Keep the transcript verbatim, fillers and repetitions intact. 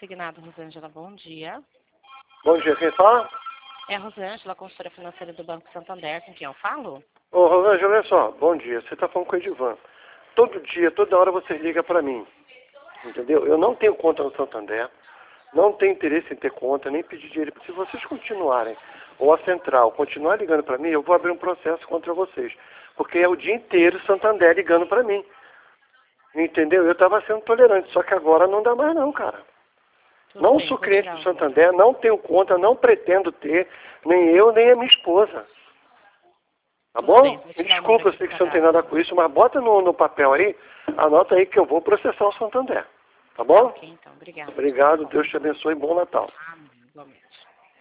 Consignado, Rosângela, bom dia. Bom dia, quem fala? É a Rosângela, consultora financeira do Banco Santander, com quem eu falo? Ô, Rosângela, olha só, bom dia. Você está falando com o Edivan. Todo dia, toda hora você liga para mim, entendeu? Eu não tenho conta no Santander, não tenho interesse em ter conta, nem pedir dinheiro. Se vocês continuarem, ou a central continuar ligando para mim, eu vou abrir um processo contra vocês. Porque é o dia inteiro o Santander ligando para mim. Entendeu? Eu estava sendo tolerante, só que agora não dá mais não, cara. Tudo Não bem, sou vou cliente tirar do o- Santander, não tenho conta, não pretendo ter, nem eu, nem a minha esposa. Tá Tudo bom? bem, vou Me tirar o desculpa, número eu aqui sei do que você não tem nada cadastro. com isso, mas bota no, no papel aí, anota aí que eu vou processar o Santander. Tá Tá bom? ok, então. Obrigada. Tudo de Obrigado, bom. Deus te abençoe e bom Natal. Amém, igualmente.